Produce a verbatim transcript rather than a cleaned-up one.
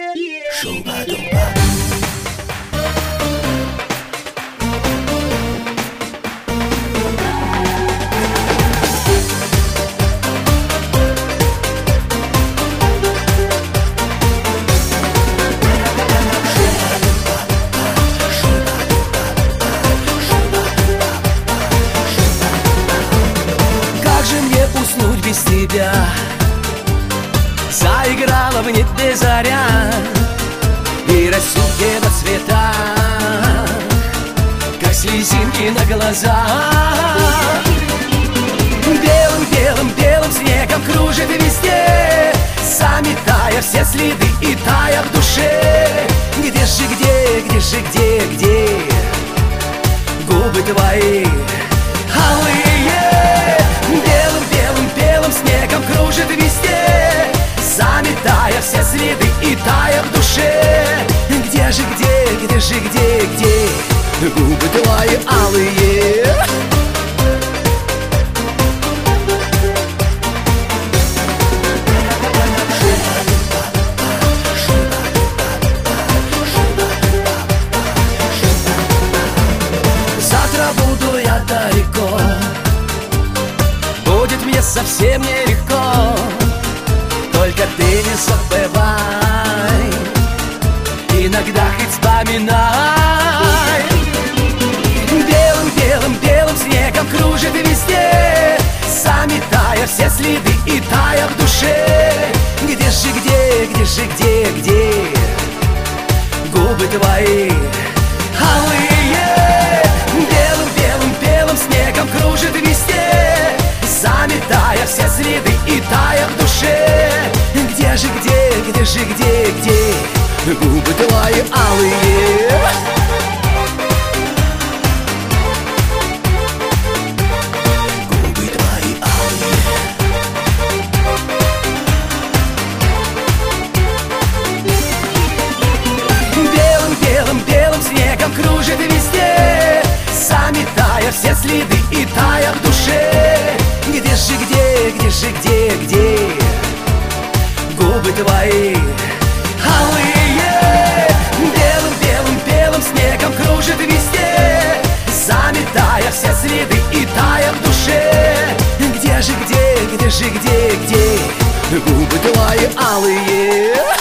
Шуба-дуба. Как же мне уснуть без тебя? Заиграла в небе заря, и растут цвета, как слезинки на глазах. Белым-белым, белым снегом кружит везде, заметая все следы и тая в душе. Где же, где, где же, где, где губы твои алые? Белым-белым, белым снегом кружит везде, заметая все следы и тая в душе. Где же, где, где же, где, где губы твои алые? Завтра буду я далеко, будет мне совсем нелегко, только ты не забывай, иногда хоть вспоминай. Белым-белым, белым снегом кружит везде, заметая все следы и тая в душе. Где же, где, где же, где, где губы твои алые? Белым-белым, белым снегом кружит везде, заметая все следы и тая в душе. Где же, где, где же, где, где губы твои алые? Губы твои алые. Белым-белым, белым снегом кружит везде, заметая все следы и тая в душе. Где же, где, где же, где, где губы твои алые? Белым-белым, белым снегом кружит везде, заметая все следы и тая в душе. Где же, где, где же, где, где губы твои алые?